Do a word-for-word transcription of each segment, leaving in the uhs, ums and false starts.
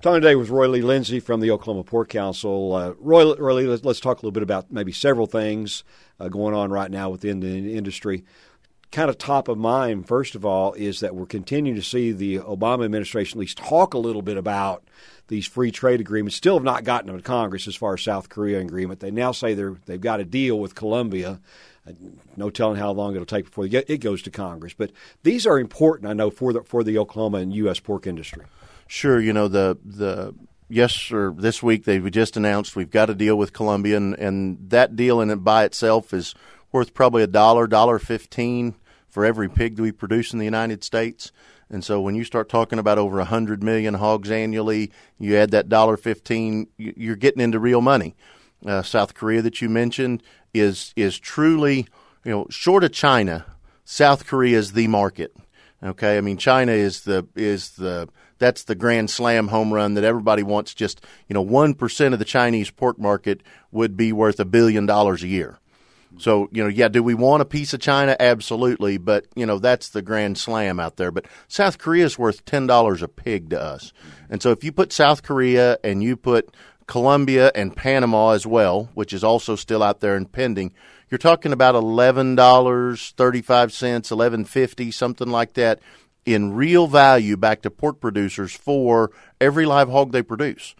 Talking today with Roy Lee Lindsay from the Oklahoma Pork Council. Uh, Roy, Roy Lee, let's, let's talk a little bit about maybe several things uh, going on right now within the industry. Kind of top of mind, first of all, is that we're continuing to see the Obama administration at least talk a little bit about these free trade agreements. Still have not gotten them to Congress as far as South Korea agreement. They now say they're, they've got a deal with Colombia. Uh, no telling how long it'll take before it goes to Congress. But these are important, I know, for the, for the Oklahoma and U S pork industry. Sure. You know, the the yes, or this week they just announced we've got a deal with Colombia, and, and that deal in it by itself is worth probably a dollar, dollar fifteen for every pig that we produce in the United States. And so when you start talking about over one hundred million hogs annually, you add that dollar fifteen, you're getting into real money. Uh, South Korea that you mentioned is is truly, you know, short of China, South Korea is the market. Okay, I mean China is the is the that's the grand slam home run that everybody wants. Just, you know, one percent of the Chinese pork market would be worth a billion dollars a year. So, you know, yeah, do we want a piece of China? Absolutely. But, you know, that's the grand slam out there. But South Korea is worth ten dollars a pig to us. And so if you put South Korea and you put Colombia and Panama as well, which is also still out there and pending, you're talking about eleven dollars and thirty-five cents, eleven dollars and fifty cents, something like that, in real value back to pork producers for every live hog they produce.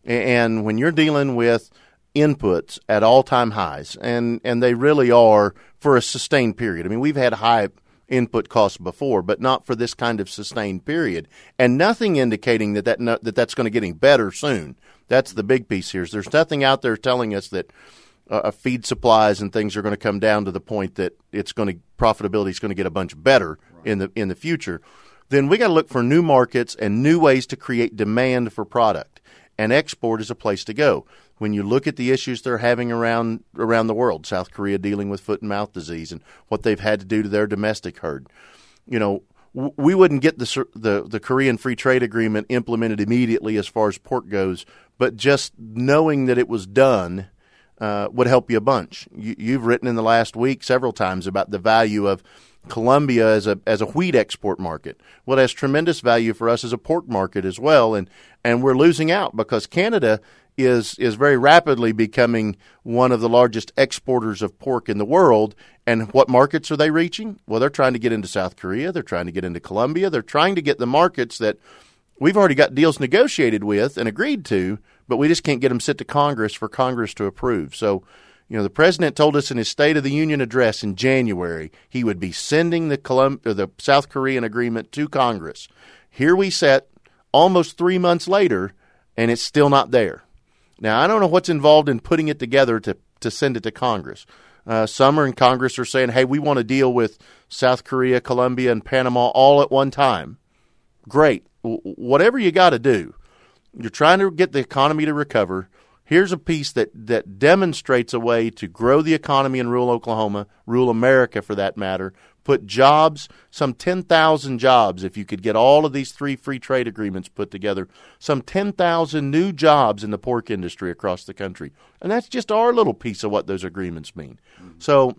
And when you're dealing with inputs at all-time highs, and, and they really are for a sustained period. I mean, we've had high input costs before, but not for this kind of sustained period. And nothing indicating that, that, no, that that's going to get any better soon. That's the big piece here. Is there's nothing out there telling us that uh, feed supplies and things are going to come down to the point that it's going to profitability is going to get a bunch better right. in the in the future. Then we got to look for new markets and new ways to create demand for product. And export is a place to go. When you look at the issues they're having around around the world, South Korea dealing with foot and mouth disease and what they've had to do to their domestic herd, you know, w- we wouldn't get the, the the Korean Free Trade Agreement implemented immediately as far as pork goes, but just knowing that it was done uh, would help you a bunch. You, you've written in the last week several times about the value of Colombia as a as a wheat export market. Well, it has tremendous value for us as a pork market as well, and and we're losing out because Canada is is very rapidly becoming one of the largest exporters of pork in the world. And what markets are they reaching? Well, they're trying to get into South Korea. They're trying to get into Colombia. They're trying to get the markets that we've already got deals negotiated with and agreed to, but we just can't get them sent to Congress for Congress to approve. So, you know, the president told us in his State of the Union address in January he would be sending the Colum- or the South Korean agreement to Congress. Here we sit almost three months later, and it's still not there. Now, I don't know what's involved in putting it together to, to send it to Congress. Uh, some are in Congress are saying, hey, we want to deal with South Korea, Colombia, and Panama all at one time. Great. W- whatever you got to do, you're trying to get the economy to recover. Here's a piece that, that demonstrates a way to grow the economy in rural Oklahoma, rural America for that matter, put jobs, some ten thousand jobs, if you could get all of these three free trade agreements put together, some ten thousand new jobs in the pork industry across the country. And that's just our little piece of what those agreements mean. Mm-hmm. So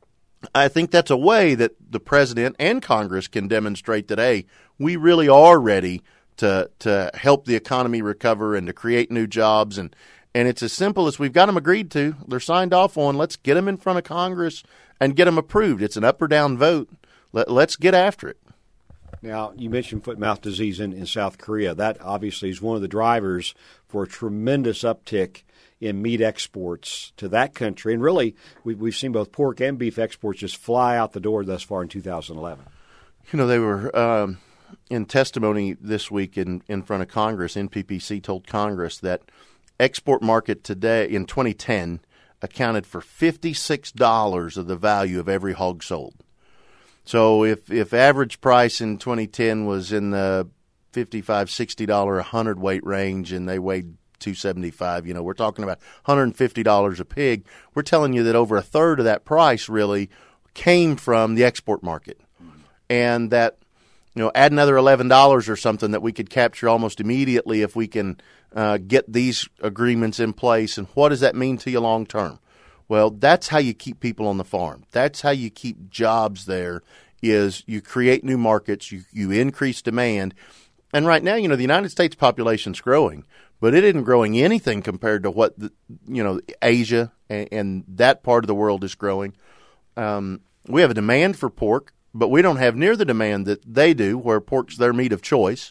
I think that's a way that the president and Congress can demonstrate that, hey, we really are ready to to help the economy recover and to create new jobs. And And it's as simple as we've got them agreed to. They're signed off on. Let's get them in front of Congress and get them approved. It's an up or down vote. Let, let's get after it. Now, you mentioned foot and mouth disease in, in South Korea. That obviously is one of the drivers for a tremendous uptick in meat exports to that country. And really, we, we've seen both pork and beef exports just fly out the door thus far in two thousand eleven. You know, they were um, in testimony this week in, in front of Congress. N P P C told Congress that export market today in twenty ten accounted for fifty-six dollars of the value of every hog sold. So if if average price in twenty ten was in the fifty-five dollars, sixty dollars a hundredweight range and they weighed two seventy-five, you know, we're talking about one hundred fifty dollars a pig. We're telling you that over a third of that price really came from the export market. Mm-hmm. And that, you know, add another eleven dollars or something that we could capture almost immediately if we can uh, get these agreements in place. And what does that mean to you long term? Well, that's how you keep people on the farm. That's how you keep jobs there, is you create new markets, you, you increase demand. And right now, you know, the United States population's growing, but it isn't growing anything compared to what, the, you know, Asia and, and that part of the world is growing. Um, we have a demand for pork, but we don't have near the demand that they do, where pork's their meat of choice.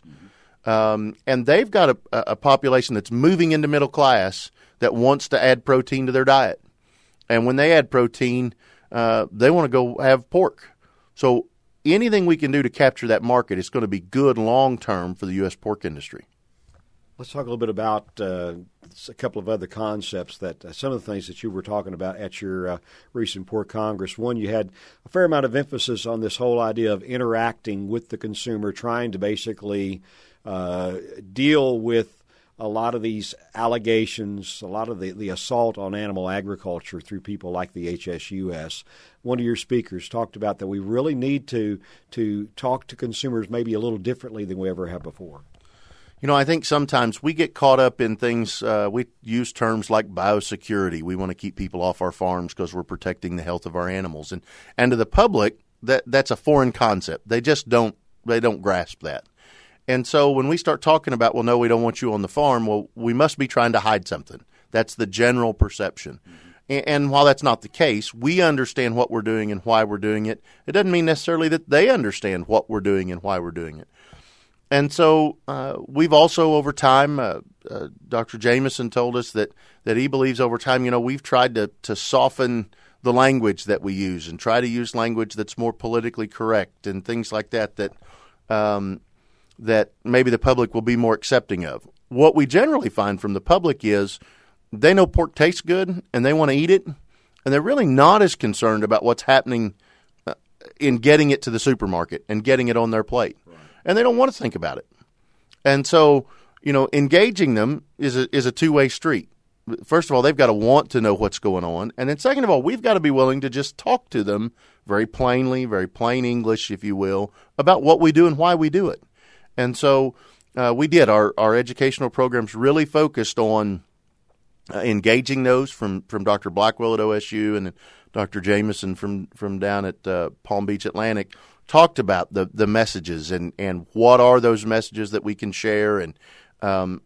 Um, and they've got a, a population that's moving into middle class that wants to add protein to their diet. And when they add protein, uh, they want to go have pork. So anything we can do to capture that market is going to be good long-term for the U S pork industry. Let's talk a little bit about uh, a couple of other concepts that uh, some of the things that you were talking about at your uh, recent Pork Congress. One, you had a fair amount of emphasis on this whole idea of interacting with the consumer, trying to basically uh, deal with a lot of these allegations, a lot of the, the assault on animal agriculture through people like the H S U S. One of your speakers talked about that we really need to to talk to consumers maybe a little differently than we ever have before. You know, I think sometimes we get caught up in things, uh, we use terms like biosecurity. We want to keep people off our farms because we're protecting the health of our animals. And and to the public, that that's a foreign concept. They just don't, they don't grasp that. And so when we start talking about, well, no, we don't want you on the farm, well, we must be trying to hide something. That's the general perception. Mm-hmm. And, and while that's not the case, we understand what we're doing and why we're doing it. It doesn't mean necessarily that they understand what we're doing and why we're doing it. And so uh, we've also, over time, uh, uh, Doctor Jamieson told us that, that he believes over time, you know, we've tried to, to soften the language that we use and try to use language that's more politically correct and things like that, that um, that maybe the public will be more accepting of. What we generally find from the public is they know pork tastes good and they want to eat it, and they're really not as concerned about what's happening uh, in getting it to the supermarket and getting it on their plate. Right. And they don't want to think about it. And so, you know, engaging them is a, is a two-way street. First of all, they've got to want to know what's going on. And then second of all, we've got to be willing to just talk to them very plainly, very plain English, if you will, about what we do and why we do it. And so uh, we did. Our, our educational programs really focused on uh, engaging those from, from Doctor Blackwell at O S U and Doctor Jamieson from, from down at uh, Palm Beach Atlantic, talked about the, the messages and, and what are those messages that we can share, and um,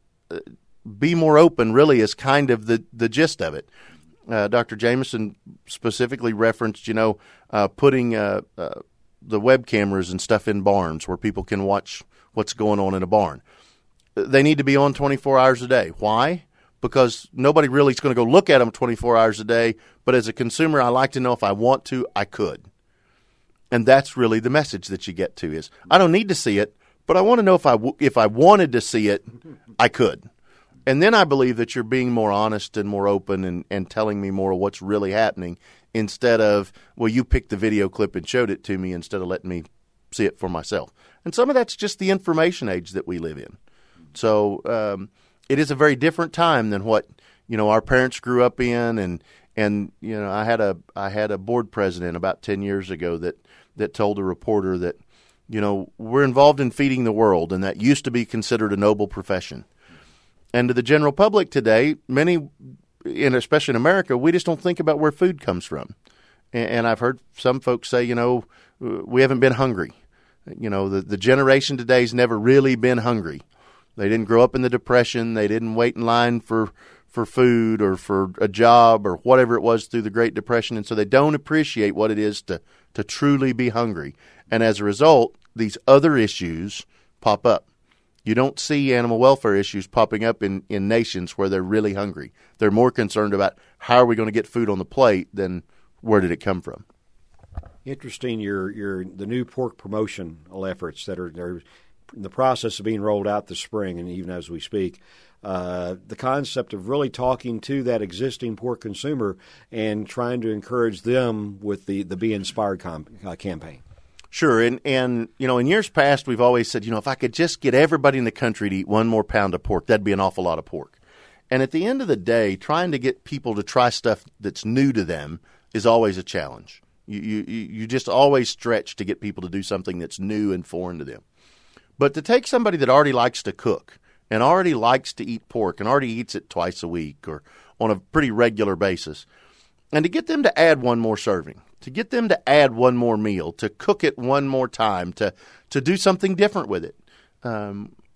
be more open really is kind of the, the gist of it. Uh, Doctor Jamieson specifically referenced, you know, uh, putting uh, uh, the web cameras and stuff in barns where people can watch what's going on in a barn. They need to be on twenty-four hours a day. Why? Because nobody really is going to go look at them twenty-four hours a day. But as a consumer, I like to know if I want to, I could. And that's really the message that you get to is, I don't need to see it, but I want to know if I, w- if I wanted to see it, I could. And then I believe that you're being more honest and more open and, and telling me more of what's really happening instead of, well, you picked the video clip and showed it to me instead of letting me see it for myself. And some of that's just the information age that we live in. So um, it is a very different time than what, you know, our parents grew up in. And, and you know, I had a I had a board president about ten years ago that, that told a reporter that, you know, we're involved in feeding the world, and that used to be considered a noble profession. And to the general public today, many, and especially in America, we just don't think about where food comes from. And, and I've heard some folks say, you know, we haven't been hungry. You know, the, the generation today's never really been hungry. They didn't grow up in the Depression. They didn't wait in line for, for food or for a job or whatever it was through the Great Depression. And so they don't appreciate what it is to, to truly be hungry. And as a result, these other issues pop up. You don't see animal welfare issues popping up in, in nations where they're really hungry. They're more concerned about how are we going to get food on the plate than where did it come from. Interesting, your your the new pork promotional efforts that are, are in the process of being rolled out this spring, and even as we speak, uh, the concept of really talking to that existing pork consumer and trying to encourage them with the, the Be Inspired com- uh, campaign. Sure, and, and you know, in years past, we've always said, you know, if I could just get everybody in the country to eat one more pound of pork, that'd be an awful lot of pork. And at the end of the day, trying to get people to try stuff that's new to them is always a challenge. You, you, you just always stretch to get people to do something that's new and foreign to them. But to take somebody that already likes to cook and already likes to eat pork and already eats it twice a week or on a pretty regular basis, and to get them to add one more serving, to get them to add one more meal, to cook it one more time, to to do something different with it. Um,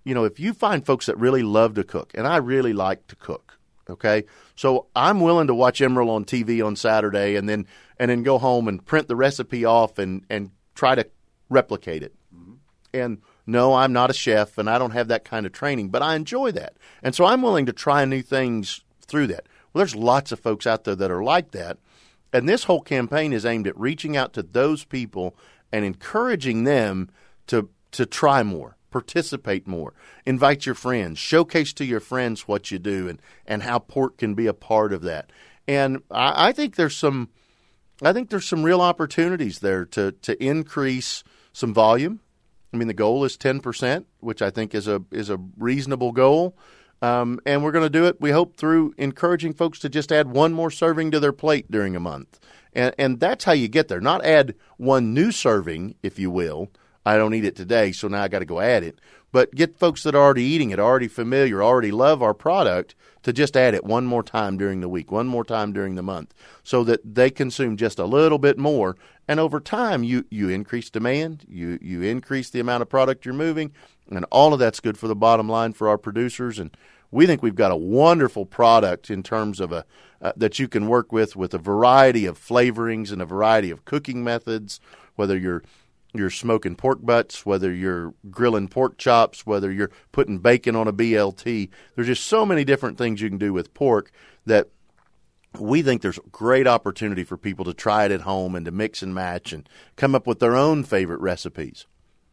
you know, if you find folks that really love to cook, and I really like to cook, okay, so I'm willing to watch Emeril on T V on Saturday and then and then go home and print the recipe off and, and try to replicate it. Mm-hmm. And no, I'm not a chef, and I don't have that kind of training, but I enjoy that. And so I'm willing to try new things through that. Well, there's lots of folks out there that are like that, and this whole campaign is aimed at reaching out to those people and encouraging them to to try more, participate more, invite your friends, showcase to your friends what you do and, and how pork can be a part of that. And I, I think there's some I think there's some real opportunities there to to increase some volume. I mean, the goal is ten percent, which I think is a is a reasonable goal. Um, and we're going to do it, we hope, through encouraging folks to just add one more serving to their plate during a month. And, and that's how you get there. Not add one new serving, if you will. I don't eat it today, so now I got to go add it. But get folks that are already eating it, already familiar, already love our product, to just add it one more time during the week, one more time during the month, so that they consume just a little bit more. And over time, you, you increase demand, you, you increase the amount of product you're moving, and all of that's good for the bottom line for our producers. And we think we've got a wonderful product in terms of a uh, that you can work with with a variety of flavorings and a variety of cooking methods, whether you're you're smoking pork butts, whether you're grilling pork chops, whether you're putting bacon on a B L T. There's just so many different things you can do with pork that we think there's great opportunity for people to try it at home and to mix and match and come up with their own favorite recipes.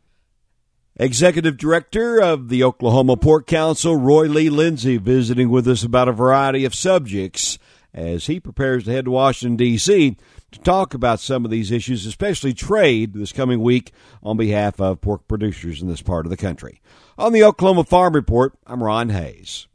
Executive Director of the Oklahoma Pork Council, Roy Lee Lindsay, visiting with us about a variety of subjects as he prepares to head to Washington, D C to talk about some of these issues, especially trade, this coming week on behalf of pork producers in this part of the country. On the Oklahoma Farm Report, I'm Ron Hayes.